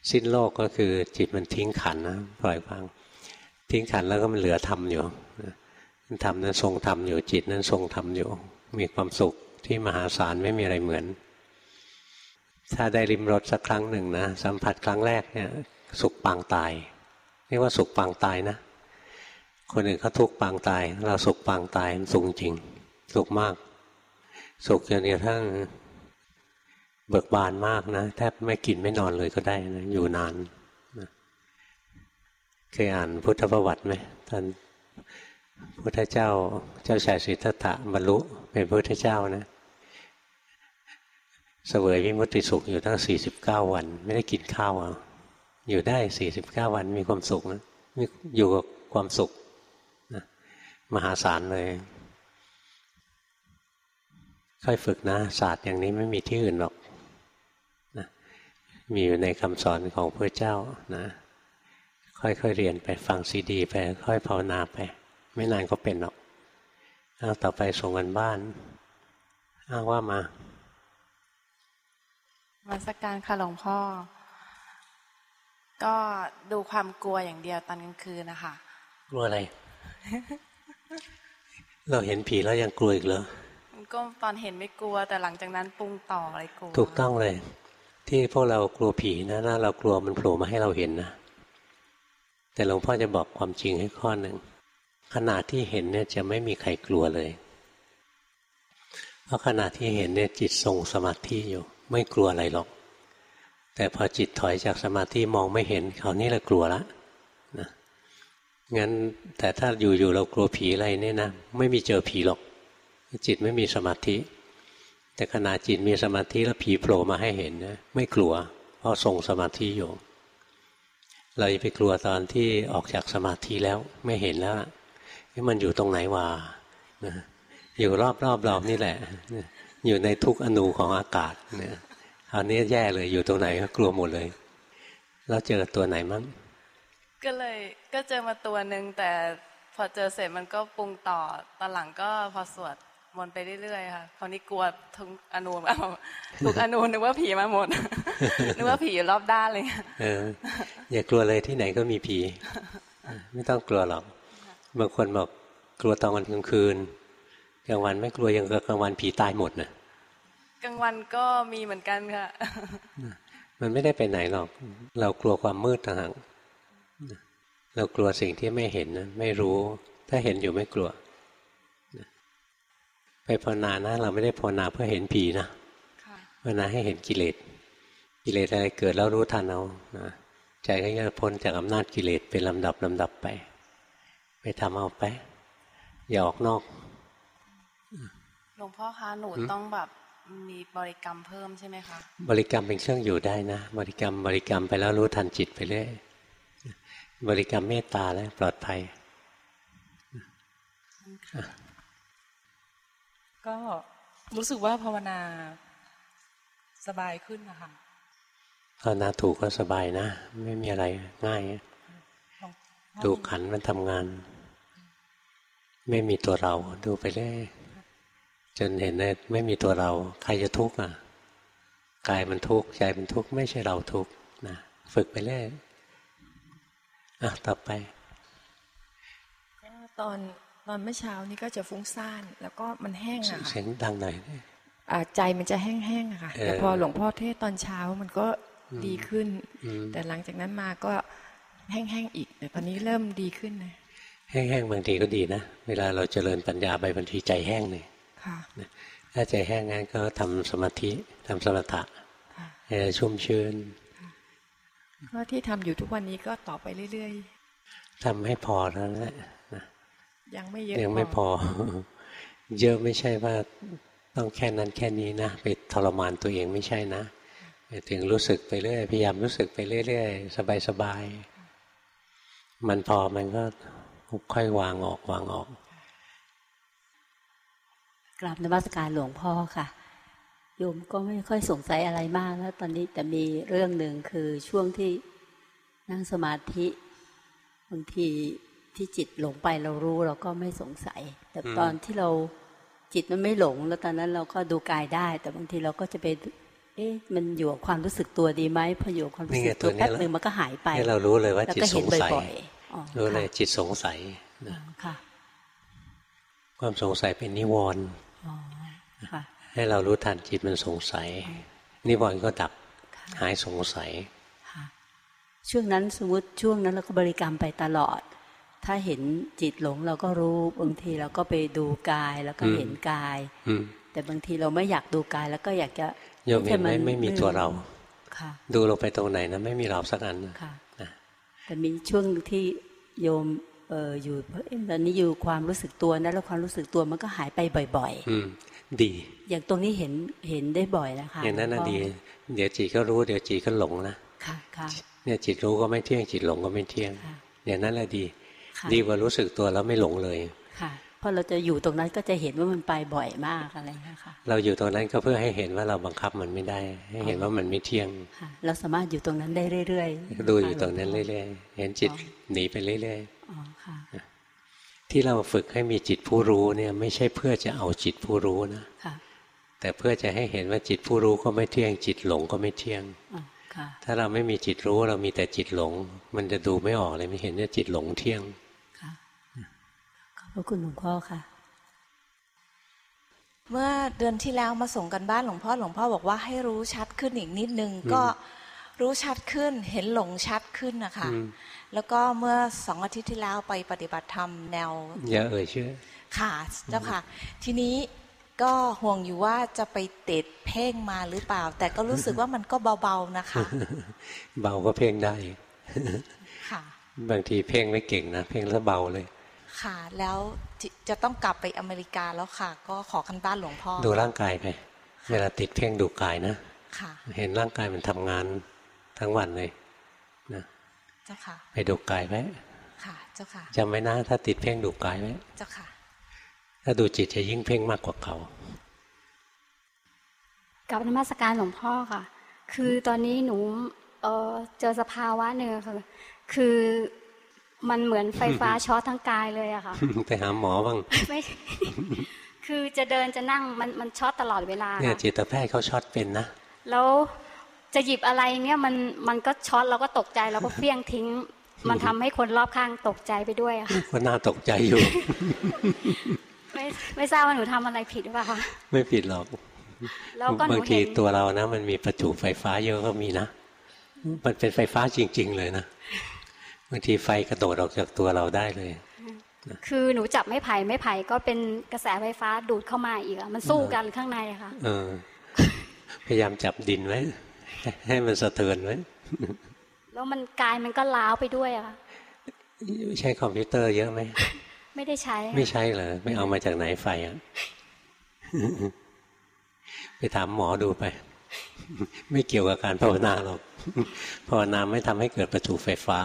A: สิ้นโลกก็คือจิตมันทิ้งขันธ์นะปล่อยวางทิ้งขันธ์แล้วก็มันเหลือธรรมอยู่ธรรมนั้นทรงธรรมอยู่จิตนั้นทรงธรรมอยู่มีความสุขที่มหาศาลไม่มีอะไรเหมือนถ้าได้ลิ้มรสสักครั้งหนึ่งนะสัมผัสครั้งแรกเนี่ยสุขปางตายเรียกว่าสุขปางตายนะคนอื่นเขาทุกข์ปางตายเราสุขปางตายมันสุขจริงสุขมากสุขจนกระทั่งเบิกบานมากนะแทบไม่กินไม่นอนเลยก็ได้นะอยู่นานนะเคยอ่านพุทธประวัติไหมท่านพุทธเจ้าเจ้าชายสิทธัตถะบรรลุเป็นพุทธเจ้านะเสวยวิมุตติสุขอยู่ตั้งสี่สิบเก้าวันไม่ได้กินข้าวอ่ะอยู่ได้สี่สิบเก้าวันมีความสุขนะอยู่กับความสุขนะมหาศาลเลยค่อยฝึกนะศาสตร์อย่างนี้ไม่มีที่อื่นหรอกนะมีอยู่ในคำสอนของพระเจ้านะค่อยๆเรียนไปฟังซีดีไปค่อยภาวนาไปไม่นานก็เป็นหรอกเอาต่อไปส่งกันบ้านอ้างว่ามา
B: นมัสการค่ะหลวงพ่อก็ดูความกลัวอย่างเดียวตอนกลางคืนนะคะ
A: กลัวอะไร เราเห็นผีแล้วยังกลัวอีกเหรอ
B: ก็ตอนเห็นไม่กลัวแต่หลังจากนั้นปรุงต่ออะไรกลัว
A: ถูกต้องเลยที่พวกเรากลัวผีนะนะเรากลัวมันโผล่มาให้เราเห็นนะแต่หลวงพ่อจะบอกความจริงให้ข้อหนึ่งขณะที่เห็นเนี่ยจะไม่มีใครกลัวเลยเพราะขณะที่เห็นเนี่ยจิตทรงสมาธิอยู่ไม่กลัวอะไรหรอกแต่พอจิตถอยจากสมาธิมองไม่เห็นคราวนี้แหละกลัวละนะงั้นแต่ถ้าอยู่ๆเรากลัวผีอะไรเนี่ยนะไม่มีเจอผีหรอกจิตไม่มีสมาธิแต่ขณะจิตมีสมาธิแล้วผีโผล่มาให้เห็นนะไม่กลัวเพราะทรงสมาธิอยู่เราจะไปกลัวตอนที่ออกจากสมาธิแล้วไม่เห็นแล้วนี่มันอยู่ตรงไหนวะนะอยู่รอบๆเรานี่แหละอยู่ในทุกอนูของอากาศเนี่ยคราวนี้แย่เลยอยู่ตรงไหนก็กลัวหมดเลยแล้วเจอตัวไหนมั้ง
B: ก็เลยก็เจอมาตัวหนึ่งแต่พอเจอเสร็จมันก็ปรุงต่อตอนหลังก็พอสวดมนต์ไปเรื่อยๆค่ะคราวนี้กลัวทุกอนูทุกอนูนึกว่าผีมาหมดนึกว่าผีอยู่รอบด้านเลย
A: เอออย่ากลัวเลยที่ไหนก็มีผีไม่ต้องกลัวหรอกบางคนบอกกลัวตอนกลางคืนกลางวันไม่กลัวยังกลางวันผีตายหมดนะ
B: กลางวันก็มีเหมือนกันค่ะ
A: มันไม่ได้ไปไหนหรอกเรากลัวความมืดต่างหากเรากลัวสิ่งที่ไม่เห็นนะไม่รู้ถ้าเห็นอยู่ไม่กลัวไปภาวนานะเราไม่ได้ภาวนาเพื่อเห็นผีนะภาวนาให้เห็นกิเลสกิเลสอะไรเกิดแล้วรู้ทันเอานะใจก็จะพ้นจากอำนาจกิเลสเป็นลำดับลำดับไปไปทำเอาไปอย่าออกนอก
B: หลวงพ่อคะหนูต้องแบบมีบริกรรมเพิ่มใช่ไหมคะ
A: บริกรรมเป็นเครื่องอยู่ได้นะบริกรรมบริกรรมไปแล้วรู้ทันจิตไปเรื่อยบริกรรมเมตตาแล้วปลอดภัย
C: ก็รู้สึกว่าภาวนาสบายขึ้นนะคะ
A: ภาวนาถูกก็สบายนะไม่มีอะไรง่ายดูขันมันทำงานไม่มีตัวเราดูไปเรื่อยจนเห็นเลยไม่มีตัวเราใครจะทุกข์อ่ะกายมันทุกข์ใจมันทุกข์ไม่ใช่เราทุกข์นะฝึกไปเรื่อยอ่ะต่อไป
D: ก็ตอนตอนเมื่อเช้านี้ก็จะฟุ้งซ่านแล้วก็มันแห้งอะค่ะ
A: เสียงดังหน่อย
D: ใจมันจะแห้งๆอะค่ะแต่พอหลวงพ่อเทศตอนเช้ามันก็ดีขึ้นแต่หลังจากนั้นมาก็แห้งๆอีกแต่ตอนนี้เริ่มดีขึ้นนะ
A: แห้งๆบางทีก็ดีนะเวลาเราเจริญปัญญาไปบางทีใจแห้งเลยถ้าใจแห้งงั้นก็ทำสมาธิทำสมถะให้ชุ่มชื้น
D: ก็ที่ทำอยู่ทุกวันนี้ก็ต่อไปเรื่อย
A: ๆทำให้พอแล้วนะ
D: ยังไม่เยอะ
A: ยังไม่พอเยอะไม่ใช่ว่าต้องแค่นั้นแค่นี้นะไปทรมานตัวเองไม่ใช่นะถึงรู้สึกไปเรื่อยพยายามรู้สึกไปเรื่อยๆสบายๆมันพอมันก็ค่อยวางออกวางออก
E: กราบนมัสการหลวงพ่อค่ะโยมก็ไม่ค่อยสงสัยอะไรมากแล้วตอนนี้แต่มีเรื่องหนึ่งคือช่วงที่นั่งสมาธิบางทีที่จิตหลงไปเรารู้เราก็ไม่สงสัยแต่ตอนที่เราจิตมันไม่หลงแล้วตอนนั้นเราก็ดูกายได้แต่บางทีเราก็จะไปเอ๊ะมันอยู่กับความรู้สึกตัวดีไหมพออยู่กับความรู้สึกตัวแป๊บนึงมันก็หายไป
A: ให้เรารู้เลยว่าจิตสงสัยรู้เลยจิตสงสัย
E: ค่ะ
A: ความสงสัยเป็นนิวรณ์ให้เรารู้ทันจิตมันสงสัยนิวรณ์ก็ดับหายสงสัย
E: ช่วงนั้นสมมติช่วงนั้นเราก็บริกรรมไปตลอดถ้าเห็นจิตหลงเราก็รู้บางทีเราก็ไปดูกายแล้วก็เห็นกายแต่บางทีเราไม่อยากดูกายแล้วก็อยากจะ
A: โยมเห็นไหมไม่มีตัวเราดูลงไปตรงไหนนะไม่มีเราสักอัน
E: ค่ะแต่มีช่วงที่โยมเอออยู่เพราะตอนนี้อยู่ความรู้สึกตัวนะแล้วความรู้สึกตัวมันก็หายไปบ่อย
A: ๆอืมดี
E: อย่างตรงนี้เห็นเห็นได้บ่อยนะคะ
A: อย่างนั้นน่ะดีเดี๋ยวจิตก็รู้เดี๋ยวจิตก็หลงนะ
E: ค่ะค่ะ
A: เนี่ยจิตรู้ก็ไม่เที่ยงจิตหลงก็ไม่เที่ยงอย่างนั้นแหละดีดีกว่ารู้สึกตัวแล้วไม่หลงเลย
E: ค่ะเพราะเราจะอยู่ตรงนั้นก็จะเห็นว่ามันไปบ่อยมากอะไรนะคะ
A: เราอยู่ตรงนั้นก็เพื่อให้เห็นว่าเราบังคับมันไม่ได้ให้เห็นว่ามันไม่เที่ยง
E: ค่ะเราสามารถอยู่ตรงนั้นได้เรื่อย
A: ๆดูอยู่ตรงนั้นเรื่อยๆเห็นจิตหนีไปเรื่อยๆอ๋อค่ะที่เราฝึกให้มีจิตผู้รู้เนี่ยไม่ใช่เพื่อจะเอาจิตผู้รู้นะแต่เพื่อจะให้เห็นว่าจิตผู้รู้ก็ไม่เที่ยงจิตหลงก็ไม่เที่ยงถ้าเราไม่มีจิตรู้เรามีแต่จิตหลงมันจะดูไม่ออกเลยไม่เห็นว่าจิตหลงเที่ยง
E: ขอบพระคุณหลวงพ่อค่ะ
F: เมื่อเดือนที่แล้วมาส่งกันบ้านหลวงพ่อหลวงพ่อบอกว่าให้รู้ชัดขึ้นอีกนิดนึงก็รู้ชัดขึ้นเห็นหลงชัดขึ้นนะคะแล้วก็เมื่อสองอาทิตย์ที่แล้วไปปฏิบัติธรรมแนว
A: อย่าเอ่ยชื่อ
F: ค่ะเจ้าค่ะทีนี้ก็ห่วงอยู่ว่าจะไปติดเพ่งมาหรือเปล่าแต่ก็รู้สึกว่ามันก็เบาๆนะคะ
A: เบาก็เพ่งได้
F: ค่ะ
A: บางทีเพ่งไม่เก่งนะเพ่งแล้วเบาเลย
F: ค่ะแล้วจะต้องกลับไปอเมริกาแล้วค่ะก็ขอกันบ้านหลวงพ่อ
A: ดูร่างกายไปเวลาติดเพ่งดูกายนะ
F: ค่ะ
A: เห็นร่างกายมันทำงานทั้งวันเลยนะ
F: เจ้าค่ะ
A: ไปดูกายไว้
F: ค่ะเจ้าค่ะ
A: จำไว้นะถ้าติดเพ่งดูกายไว้
F: เจ้าค่ะ
A: ถ้าดูจิตจะยิ่งเพ่งมากกว่าเขา
G: กับนมัสการหลวงพ่อค่ะคือตอนนี้หนูเออเจอสภาวะหนึ่งค่ะคือมันเหมือนไฟฟ้าช็อตทั้งกายเลยอะค่ะ
A: ไปหาหมอบ้าง
G: ไม่คือจะเดินจะนั่งมันมันช็อตตลอดเวลา
A: เนี่ยจิตแพทย์เขาช็อตเป็นนะ
G: แล้วจะหยิบอะไรเนี่ยมันมันก็ช็อตเราก็ตกใจเราก็เฟี้ยงทิ้งมันทำให้คนรอบข้างตกใจไปด้วยอะ
A: ก็น่าตกใจอยู่
G: ไม่ไม่ทราบว่าหนูทำอะไรผิดหรือเปล่าคะ
A: ไม่ผิดหรอกแล้วก็บางทีตัวเรานะมันมีประจุไฟฟ้าเยอะก็มีนะมันเป็นไฟฟ้าจริงๆเลยนะบางทีไฟกระโดดออกจากตัวเราได้เลย
G: คือหนูจับไม้ไผ่ไม้ไผ่ก็เป็นกระแสไฟฟ้าดูดเข้ามาอีกมันสู้กันข้างในค่ะ
A: เออพยายามจับดินไว้ให้มันสะเทือนไว้
G: แล้วมันกายมันก็ล้าวไปด้วยอะค่ะ
A: ใช้คอมพิวเตอร์เยอะไหม
G: ไม่ได้ใช้
A: ไม่ใช่เหรอไม่เอามาจากไหนไฟอ่ะไปถามหมอดูไปไม่เกี่ยวกับการภาวนาหรอกภาวนาไม่ทำให้เกิดประจุไฟฟ้า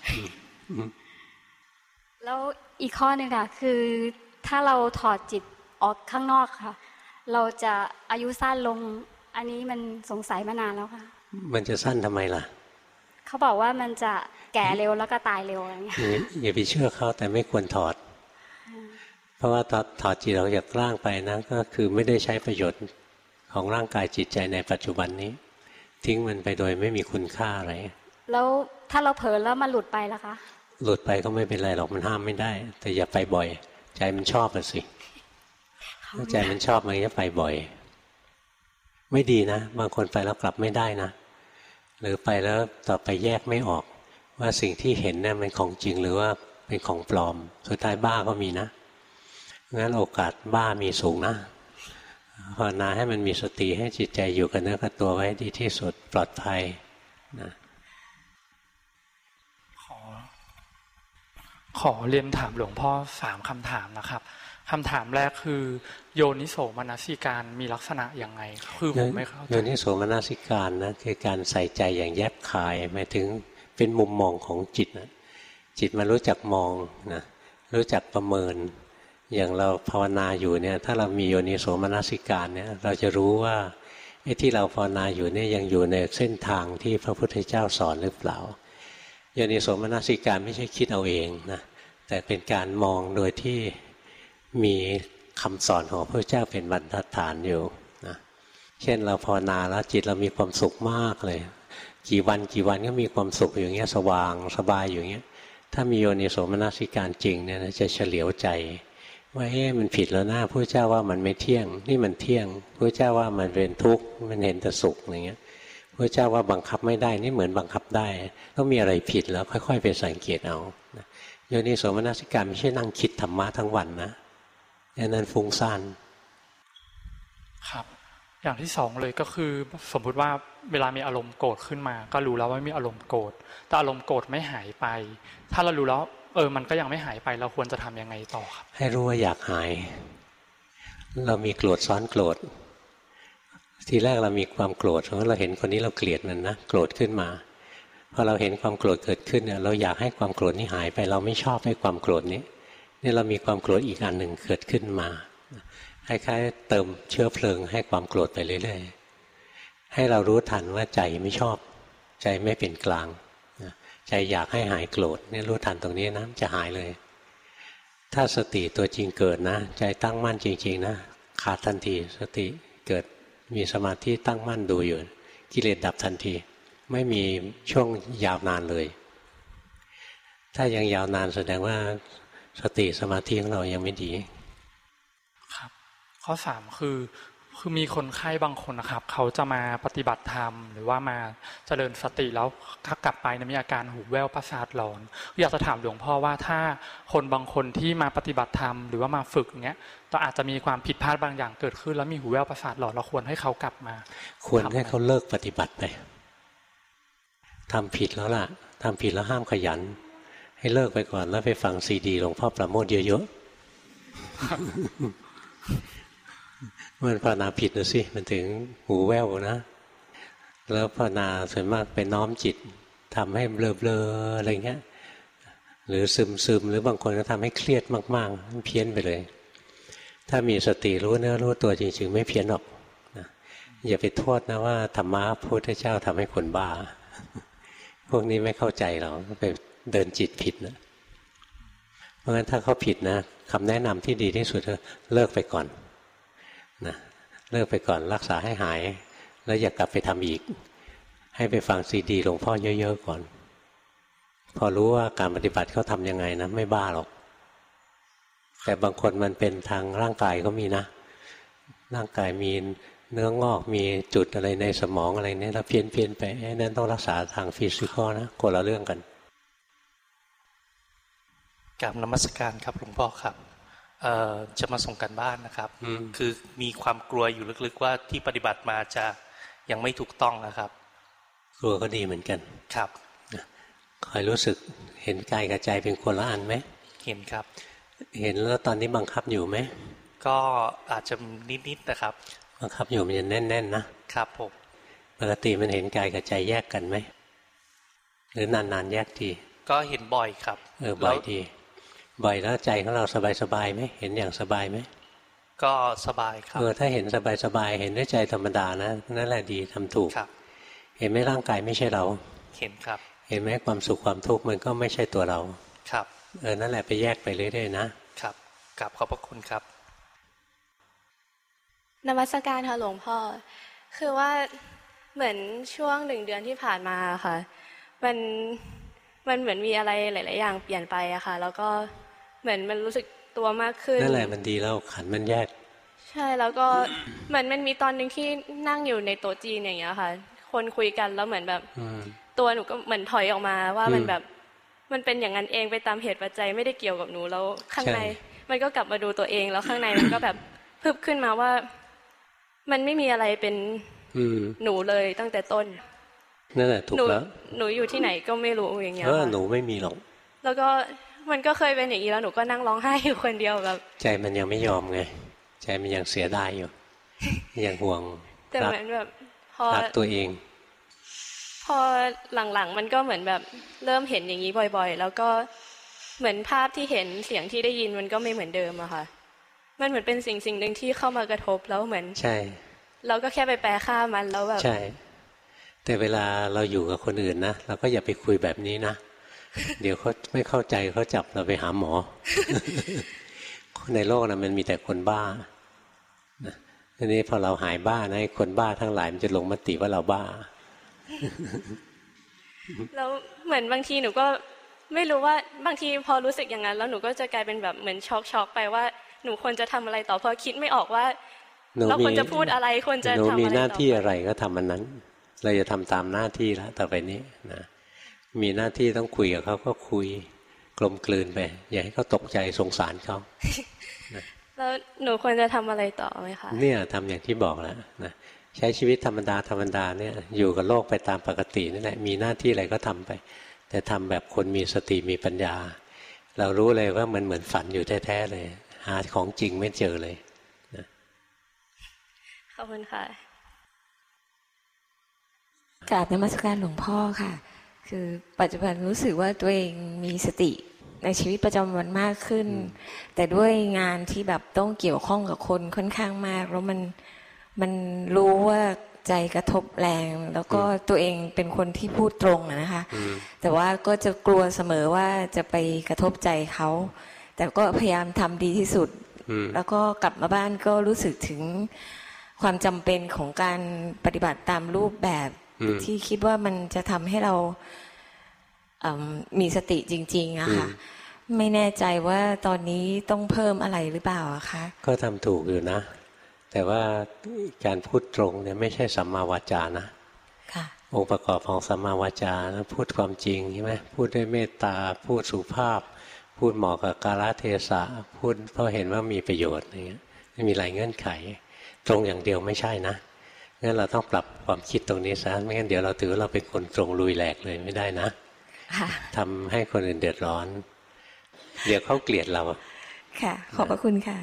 G: แล้วอีกข้อหนึ่งค่ะคือถ้าเราถอดจิตออกข้างนอกค่ะเราจะอายุสั้นลงอันนี้มันสงสัยมานานแล้วค่ะ
A: มันจะสั้นทำไมล่ะ
G: เขาบอกว่ามันจะแก่เร็วแล้วก็ตายเร็วอะไรเงี้ย
A: อย่าไปเชื่อเขาแต่ไม่ควรถอดเพราะว่าถอดถอดจิตออกจากร่างไปนะก็คือไม่ได้ใช้ประโยชน์ของร่างกายจิตใจในปัจจุบันนี้ทิ้งมันไปโดยไม่มีคุณค่าอะไร
G: แล้วถ้าเราเผลอแล้วมันหลุดไปล่ะคะ
A: หลุดไปก็ไม่เป็นไรหรอกมันห้ามไม่ได้แต่อย่าไปบ่อยใจมันชอบอะสิถ้าใจมันชอบมันจะไปบ่อยไม่ดีนะบางคนไปแล้วกลับไม่ได้นะหรือไปแล้วต่อไปแยกไม่ออกว่าสิ่งที่เห็นเนี่ยเป็นของจริงหรือว่าเป็นของปลอมสุดท้ายบ้าก็มีนะงั้นโอกาสบ้ามีสูงนะภาวนาให้มันมีสติให้จิตใจอยู่กับเนื้อกับตัวไว้ดีที่สุดปลอดภัยนะ
H: ขอขอเรียนถามหลวงพ่อสามคำถามนะครับคำถามแรกคือโยนิโสมนสิการมีลักษณะอย่างไงคือผมไม่เข้าใจ
A: โยนิโสมนสิการนะคือการใส่ใจอย่างแยบคายหมายถึงเป็นมุมมองของจิตนะจิตมันรู้จักมองนะรู้จักประเมินอย่างเราภาวนาอยู่เนี่ยถ้าเรามีโยนิโสมนสิการเนี่ยเราจะรู้ว่าไอ้ที่เราภาวนาอยู่เนี่ยยังอยู่ในเส้นทางที่พระพุทธเจ้าสอนหรือเปล่าโยนิโสมนสิการไม่ใช่คิดเอาเองนะแต่เป็นการมองโดยที่มีคำสอนของพระเจ้าเป็นบรรทัดฐานอยู่นะเช่นเราภาวนาแล้วจิตเรามีความสุขมากเลยกี่วันกี่วันก็มีความสุขอย่างเงี้ยสว่างสบายอย่างเงี้ยถ้ามีโยนิโสมนสิการจริงเนี่ยจะเฉลียวใจว่าเอ๊ะมันผิดแล้วนะพระเจ้าว่ามันไม่เที่ยงนี่มันเที่ยงพระเจ้าว่ามันเป็นทุกข์มันเห็นแต่สุขอย่างเงี้ยพระเจ้าว่าบังคับไม่ได้นี่เหมือนบังคับได้ต้องมีอะไรผิดแล้วค่อยๆไปสังเกตเอาโยนิโสมนสิการไม่ใช่นั่งคิดธรรมะทั้งวันนะอันนั้นฟุ้งซ่าน
H: ครับอย่างที่สองเลยก็คือสมมุติว่าเวลามีอารมณ์โกรธขึ้นมาก็รู้แล้วว่ามีอารมณ์โกรธแต่อารมณ์โกรธไม่หายไปถ้าเรารู้แล้วเออมันก็ยังไม่หายไปเราควรจะทำยังไงต่อครับ
A: ให้รู้ว่าอยากหายเรามีโกรธซ้อนโกรธทีแรกเรามีความโกรธเพราะเราเห็นคนนี้เราเกลียดมันนะโกรธขึ้นมาพอเราเห็นความโกรธเกิดขึ้นเนี่ยเราอยากให้ความโกรธนี้หายไปเราไม่ชอบให้ความโกรธนี้นี่เรามีความโกรธอีกอันหนึ่งเกิดขึ้นมาคล้ายๆเติมเชื้อเพลิงให้ความโกรธไปเรื่อยๆให้เรารู้ทันว่าใจไม่ชอบใจไม่เป็นกลางใจอยากให้หายโกรธนี่รู้ทันตรงนี้นะจะหายเลยถ้าสติตัวจริงเกิดนะใจตั้งมั่นจริงๆนะขาดทันทีสติเกิดมีสมาธิตั้งมั่นดูอยู่กิเลสดับทันทีไม่มีช่วงยาวนานเลยถ้ายังยาวนานแสดงว่าสติสมาธิของเรายังไม่ดี
H: ครับข้อสามคือคือมีคนไข้บางคนนะครับเขาจะมาปฏิบัติธรรมหรือว่ามาเจริญสติแล้วถ้ากลับไปมีอาการหูแว่วประสาทหลอนอยากจะถามหลวงพ่อว่าถ้าคนบางคนที่มาปฏิบัติธรรมหรือว่ามาฝึกอย่างเงี้ยเราอาจจะมีความผิดพลาดบางอย่างเกิดขึ้นแล้วมีหูแว่วประสาทหลอนเราควรให้เขากลับมา
A: ควรให้เขาเลิกปฏิบัติไปทำผิดแล้วล่ะทำผิดแล้วห้ามขยันให้เลิกไปก่อนแล้วไปฟังซีดีหลวงพ่อประโมทเยอะๆมันภาวนาผิดนะสิมันถึงหูแว่วนะแล้วภาวนาส่วนมากไปน้อมจิตทำให้เบลอๆอะไรเงี้ยหรือซึมๆหรือบางคนก็ทำให้เครียดมากๆเพี้ยนไปเลยถ้ามีสติรู้เนื้อรู้ตัวจริงๆไม่เพี้ยนหรอกนะอย่าไปโทษนะว่าธรรมะพระพุทธเจ้าทำให้คนบ้าพวกนี้ไม่เข้าใจเราไปเดินจิตผิดนะเพราะงั้นถ้าเขาผิดนะคำแนะนำที่ดีที่สุดคือเลิกไปก่อนนะเลิกไปก่อนรักษาให้หายแล้วอย่ากลับไปทำอีกให้ไปฟังซีดีหลวงพ่อเยอะๆก่อนพอรู้ว่าการปฏิบัติเขาทำยังไงนะไม่บ้าหรอกแต่บางคนมันเป็นทางร่างกายก็มีนะร่างกายมีเนื้องอกมีจุดอะไรในสมองอะไรเนี่ยแล้วเพี้ยนเพียนไปนั่นต้องรักษาทางฟิสิกอลนะคนละเรื่องกัน
I: กราบนมัสการครับหลวงพ่อครับจะมาส่งกันบ้านนะครับคือมีความกลัวอยู่ลึกๆว่าที่ปฏิบัติมาจะยังไม่ถูกต้องนะครับ
A: กลัวก็ดีเหมือนกัน
I: ครับ
A: คอยรู้สึกเห็นกายกับใจเป็นคนละอันไหม
I: เห็นครับ
A: เห็นแล้วตอนนี้บังคับอยู่ไหม
I: ก็อาจจะนิดๆนะครับ
A: บังคับอยู่มันจะแน่นๆ
I: นะครับผม
A: ปกติมันเห็นกายกับใจแยกกันไหมหรือนานๆแยกที
I: ก็เห็นบ่อยครับ
A: เออบ่อยทีบ่อยแล้วใจของเราสบายๆไหมเห็นอย่างสบายไหม
I: ก็สบายครับ
A: เออถ้าเห็นสบายๆเห็นด้วยใจธรรมดานะนั่นแหละดีทำถูก
I: ครับ
A: เห็นไหมร่างกายไม่ใช่เรา
I: เห็นครับ
A: เห็นไหมความสุขความทุกข์มันก็ไม่ใช่ตัวเรา
I: ครับ
A: เออนั่นแหละไปแยกไปเรื่อยๆนะครับ
I: กราบขอบพระคุณครับ
J: นมัสการค่ะหลวงพ่อคือว่าเหมือนช่วงหนึ่งเดือนที่ผ่านมาค่ะมันมันเหมือนมีอะไรหลายๆอย่างเปลี่ยนไปอะค่ะแล้วก็เหมือนมันรู้สึกตัวมากขึ้น
A: นั่นแหละมันดีแล้วขันมันแยก
J: ใช่แล้วก็เหมือนมันมีตอนนึงที่นั่งอยู่ในโต๊ะจีนอย่างเงี้ยค่ะคนคุยกันแล้วเหมือนแบบตัวหนูก็เหมือนถอยออกมาว่ามันแบบมันเป็นอย่างนั้นเองไปตามเหตุปัจจัยไม่ได้เกี่ยวกับหนูแล้วข้างในมันก็กลับมาดูตัวเองแล้วข้างในมันก็แบบพึบขึ้นมาว่ามันไม่มีอะไรเป็นหนูเลยตั้งแต่ต้น
A: นั่นแหละถูกแล้ว
J: หนูอยู่ที่ไหนก็ไม่รู้อย่างเงี้ย
A: เออหนูไม่มีหรอก
J: แล้วก็มันก็เคยเป็นอย่างนี้แล้วหนูก็นั่งร้องไห้อยู่คนเดียวแบบ
A: ใจมันยังไม่ยอมไงใจมันยังเสียดายอยู่ยังห่วง
J: แต่เหมือนแบบพอ
A: รักตัวเอง
J: พอหลังๆมันก็เหมือนแบบเริ่มเห็นอย่างนี้บ่อยๆแล้วก็เหมือนภาพที่เห็นเสียงที่ได้ยินมันก็ไม่เหมือนเดิมอะค่ะมันเหมือนเป็นสิ่งสิ่งหนึ่งที่เข้ามากระทบแล้วเหมือน
A: ใช่
J: เราก็แค่ไปแปลค่ามันแล้วแบบ
A: ใช่แต่เวลาเราอยู่กับคนอื่นนะเราก็อย่าไปคุยแบบนี้นะ เดี๋ยวเขาไม่เข้าใจเขาจับเราไปหาหมอ ในโลกนะมันมีแต่คนบ้านะทีนี้พอเราหายบ้านะคนบ้าทั้งหลายมันจะลงมติว่าเราบ้า
J: แล้วเหมือนบางทีหนูก็ไม่รู้ว่าบางทีพอรู้สึกอย่างนั้นแล้วหนูก็จะกลายเป็นแบบเหมือนช็อกช็อกไปว่าหนูควรจะทำอะไรต่อเพราะคิดไม่ออกว่าเราควรจะพูดอะไรควรจะทำอะไรต่อหนูมีหน้าที่อะไรก็ทำมันนั้นเราจะทำตามหน้าที่แล้วต่อไปนี้นะมีหน้าที่ต้องคุยกับเขาก็คุยกลมกลืนไปอย่าให้เขาตกใจสงสารเขาแล้วหนูควรจะทำอะไรต่อไหมคะ
A: เนี่ยทำอย่างที่บอกแล้วนะใช้ชีวิตธรรมดาธรรมดาเนี่ยอยู่กับโลกไปตามปกตินี่แหละมีหน้าที่อะไรก็ทำไปแต่ทำแบบคนมีสติมีปัญญาเรารู้เลยว่ามันเหมือนฝันอยู่แท้ๆเลยหาของจริงไม่เจอเลยนะ
J: ขอบคุณค่ะ
D: กราบนมัสการหลวงพ่อค่ะคือปัจจุบันรู้สึกว่าตัวเองมีสติในชีวิตประจำวันมากขึ้นแต่ด้วยงานที่แบบต้องเกี่ยวข้องกับคนค่อนข้างมากแล้วมันมันรู้ว่าใจกระทบแรงแล้วก็ตัวเองเป็นคนที่พูดตรงนะคะแต่ว่าก็จะกลัวเสมอว่าจะไปกระทบใจเขาแต่ก็พยายามทำดีที่สุดแล้วก็กลับมาบ้านก็รู้สึกถึงความจำเป็นของการปฏิบัติตามรูปแบบที่คิดว่ามันจะทำให้เรามีสติจริงๆอะค่ะไม่แน่ใจว่าตอนนี้ต้องเพิ่มอะไรหรือเปล่าอะคะ
A: ก็ทำถูกอยู่นะแต่ว่าการพูดตรงเนี่ยไม่ใช่สัมมาวาจานะองค์ประกอบของสัมมาวาจานะพูดความจริงใช่ไหมพูดด้วยเมตตาพูดสุภาพพูดเหมาะกับกาลเทศะพูดเพราะเห็นว่ามีประโยชน์อะไรเงี้ยไม่มีหลายเงื่อนไขตรงอย่างเดียวไม่ใช่นะงั้นเราต้องปรับความคิดตรงนี้ซะไม่งั้นเดี๋ยวเราถือว่าเราเป็นคนตรงลุยแหลกเลยไม่ได้นะทำให้คนอื่นเดือดร้อนเดี๋ยวเขาเกลียดเรา
D: ค่ะขอบพระคุณค่ะ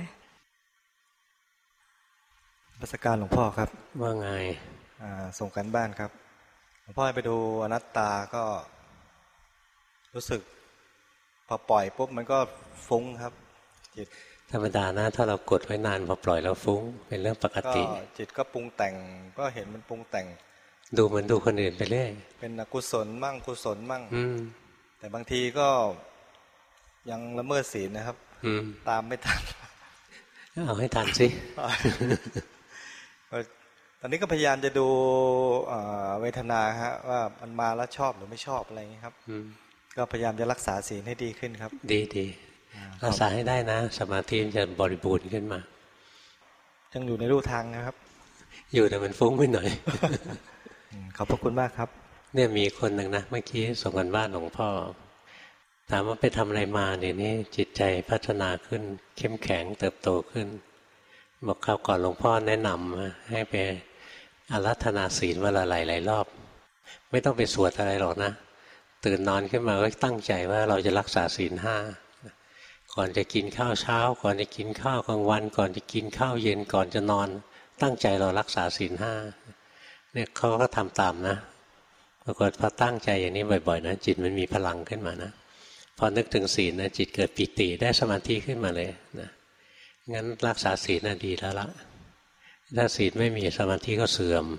K: นมัสการหลวงพ่อครับ
A: ว่าไง
K: ส่งกันบ้านครับหลวงพ่อไปดูอนัตตาก็รู้สึกพอปล่อยปุ๊บมันก็ฟุ้งครับจิต
A: ธรรมดานะถ้าเรากดไว้นานพอปล่อยแล้วฟุ้งเป็นเรื่องปกติ
K: จิตก็ปรุงแต่งก็เห็นมันปรุงแต่ง
A: ดูเหมือนดูคนอื่นไปเรื่อย
K: เป็นอกุศลมั่งกุศลมั่งแต่บางทีก็ยังละเมิดศีลนะครับตามไม่ทัน
A: เอาให้ทันสิ
K: ตอนนี้ก็พยายามจะดูเวทนาฮะว่ามันมาแล้วชอบหรือไม่ชอบอะไรอย่างนี้ครับก็พยายามจะรักษาศีลให้ดีขึ้นครับ
A: ดีดีรักษาให้ได้นะสมาธิจะบริบูรณ์ขึ้นมา
K: ยังอยู่ในรูทางนะครับ
A: อยู่แต่มันฟุ้งไปหน่อย
K: ขอบพระคุณมากครับ
A: เนี่ยมีคนหนึ่งนะเมื่อกี้ส่งกันบ้านหลวงพ่อถามว่าไปทำอะไรมาเดี๋ยวนี้จิตใจพัฒนาขึ้นเข้มแข็งเติบโตขึ้นบอกคราวก่อนหลวงพ่อแนะนำให้ไปอาราธนาศีลวันละหลายๆรอบไม่ต้องไปสวดอะไรหรอกนะตื่นนอนขึ้นมาก็ตั้งใจว่าเราจะรักษาศีลห้าก่อนจะกินข้าวเช้าก่อนจะกินข้าวกลางวันก่อนจะกินข้าวเย็นก่อนจะนอนตั้งใจเรารักษาศีลห้าเนี่ยเขาก็ทำตามนะปรากฏพอตั้งใจอย่างนี้บ่อยๆนะจิตมันมีพลังขึ้นมานะพอนึกถึงศีลนะจิตเกิดปิติได้สมาธิขึ้นมาเลยนะงั้นรักษาศีลน่ะดีแล้วละถ้าศีลไม่มีสมาธิก็เสื่อม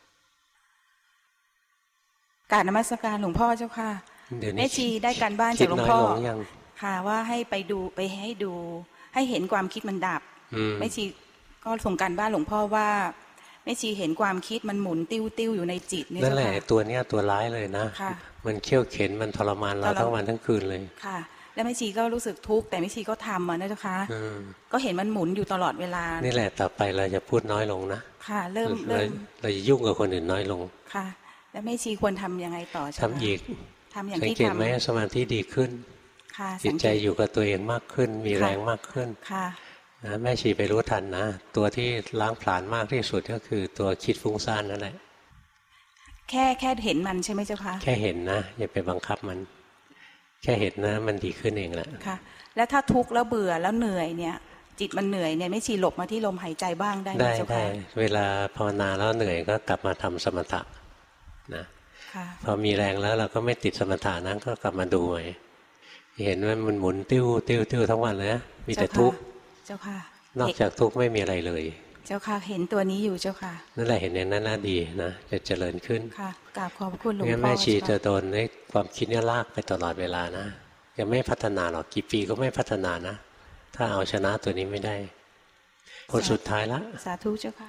L: กราบนมัสการหลวงพ่อเจ้าค่ะแม่ชีได้การบ้านจากหลวงพ่อค่ะว่าให้ไปดูไปให้ดูให้เห็นความคิดมันดับแม่ชีก็ส่งการบ้านหลวงพ่อว่าแม่ชีเห็นความคิดมันหมุนติ้วติ้วอยู่ในจิตนี่
A: นั่นแหละตัวเนี้ยตัวร้ายเลยนะมันเขี่ยวเข็นมันทรมานเราทั้งวันทั้งคืนเลย
L: ค่ะแล้วแม่ชีก็รู้สึกทุกข์แต่แม่ชีก็ทำอ่ะนะเจ้าค่ะก็เห็นมันหมุนอยู่ตลอดเวลา
A: นี่แหละต่อไปเราจะพูดน้อยลงนะ
L: ค่ะเริ่มเริ่ม
A: เราจะยุ่งกับคนอื่นน้อยลง
L: ค่ะแล้วแม่ชีควรทำยังไงต่อ
A: ทำอีก
L: ทำอย่างที่ทำสัง
A: เกตไหมสมาธิดีขึ้นจิตใจอยู่กับตัวเองมากขึ้นมีแรงมากขึ้น
L: ค่ะ
A: นะแม่ชีไปรู้ทันนะตัวที่ล้างผลาญมากที่สุดก็คือตัวคิดฟุ้งซ่านนั่นแหละ
L: แค่แค่เห็นมันใช่ไหมเจ้าคะ
A: แค่เห็นนะอย่าไปบังคับมันแค่เห็นนะมันดีขึ้นเองแหละ
L: ค่ะแล้วถ้าทุกข์แล้วเบื่อแล้วเหนื่อยเนี่ยจิตมันเหนื่อยเนี่ยแม่ชีหลบมาที่ลมหายใจบ้างได้ไหมเจ้าคะได้
A: เวลาภาวนาแล้วเหนื่อยก็กลับมาทำสมถะนะพอมีแรงแล้วเราก็ไม่ติดสมถะนั้นก็กลับมาดูใหม่เห็นว่ามันหมุนติ้วติ้วติ้วทั้งวันเลยนะมีแต่ทุกข์
L: เจ้าค่ะ
A: นอกจากทุกข์ไม่มีอะไรเลย
L: เจ้าค่ะเห็นตัวนี้อยู่เจ้าค่ะ
A: นั่นแหละเห็นอย่างนั้นน่าดีนะจะเจริญขึ้น
L: ค่ะกราบขอบคุณหลวงพ่องั้
A: นแม่ชีจะโดนในความคิดนี้ลากไปตลอดเวลานะยังไม่พัฒนาหรอกกี่ปีก็ไม่พัฒนานะถ้าเอาชนะตัวนี้ไม่ได้คนสุดท้ายละ
L: สาธุเจ้าค่ะ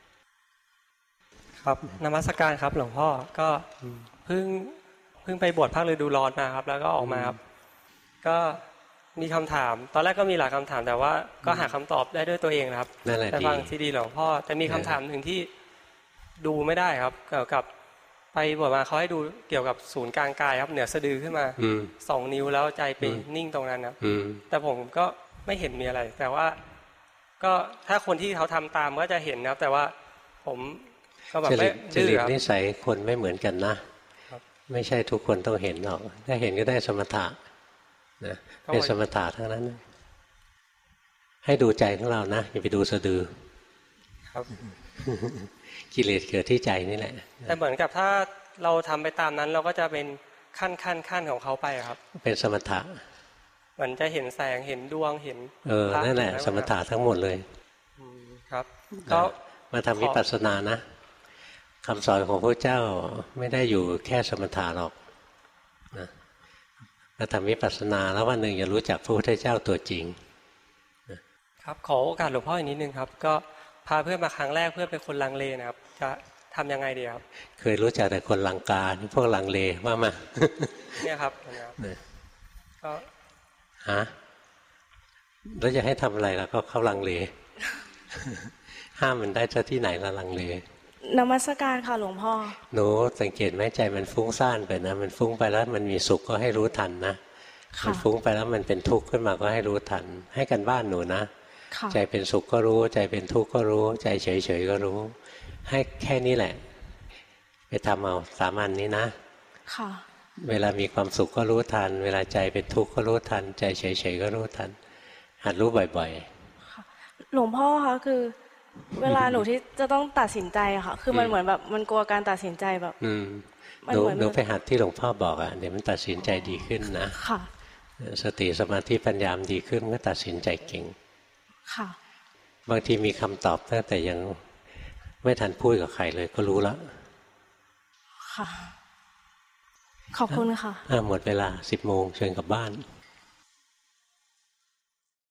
M: ครับนมัสการครับหลวงพ่อก็เพิ่งเพิ่งไปบวชภาคฤดูร้อนมาครับแล้วก็ออกมาครับก็มีคำถามตอนแรกก็มีหลายคำถามแต่ว่าก็หาคำตอบได้ด้วยตัวเองนะครับแต่ฟังซีดีหลวงพ่อแต่มีคำถามหนึ่งที่ดูไม่ได้ครับเกี่ยวกับไปบวชมาเขาให้ดูเกี่ยวกับศูนย์กลางกายครับเหนือสะดือขึ้นมาสองนิ้วแล้วใจไปนิ่งตรงนั้นครับแต่ผมก็ไม่เห็นมีอะไรแต่ว่าก็ถ้าคนที่เขาทำตามก็จะเห็นนะครับแต่ว่าผมก็แบบไม่ดื้อครับนิสัยคนไม่เหมือนกันนะไม่ใช่ทุกคนต้องเห็นหรอกถ้าเห็นก็ได้สมถะนะเป็นสมถะทั้งนั้นให้ดูใจของเรานะอย่าไปดูสะดือครับกิเลสเกิดที่ใจนี่แหละแต่เหมือนกับถ้าเราทำไปตามนั้นเราก็จะเป็นขั้นขั้นขั้นของเขาไปครับเป็นสมถะเหมือนจะเห็นแสงเห็นดวงเห็นเออนั่นแหละสมถะทั้งหมดเลยครับก็มาทำวิปัสสนานะคำสอนของพระเจ้าไม่ได้อยู่แค่สมถะหรอกนะมาทำวิปัสสนาแล้ววันหนึ่งจะรู้จักพระพุทธเจ้าตัวจริงครับขอโอกาสหลวงพ่ออีกนิดนึงครับก็พาเพื่อนมาครั้งแรกเพื่อนเป็นคนลังเลนะครับจะทำยังไงดีครับเคยรู้จักแต่คนลังกาพวกลังเลว่ามาเนี่ยครับก็ฮะแล้วจะให้ทำอะไรล่ะก็เข้าลังเลห้ามมันได้ซะที่ไหนละลังเล
J: นมัสการค่ะหลวงพ่อ
A: หนูสังเกตไหมใจมันฟุ้งซ่านไปนะมันฟุ้งไปแล้วมันมีสุขก็ให้รู้ทันนะมันฟุ้งไปแล้วมันเป็นทุกข์ขึ้นมาก็ให้รู้ทันให้กันบ้านหนูนะใจเป็นสุขก็รู้ใจเป็นทุกข์ก็รู้ใจเฉยๆก็รู้ให้แค่นี้แหละไปทำเอาสามัญนี้นะค่ะเวลามีความสุขก็รู้ทันเวลาใจเป็นทุกข์ก็รู้ทันใจเฉยๆก็รู้ทันหัดรู้บ่อย
J: ๆหลวงพ่อคะคือเวลาหนูที่จะต้องตัดสินใจอะค่ะคือมันเหมือนแบบมันกลัวการตัดสินใจแบบอืมหนูหนูไปหัดที่หลวงพ่อบอกอ่ะเดี๋ยวมันตัดสินใจดีขึ้นนะค่ะสติสมาธิปัญญาดีขึ้นก็ตัดสินใจเก่งค่ะบางทีมีคำตอบตั้งแต่ยังไม่ทันพูดกับใครเลยก็รู้แล้วค่ะขอบคุณค่ะอ่าหมดเวลาสิบโมงเชิญกลับบ้าน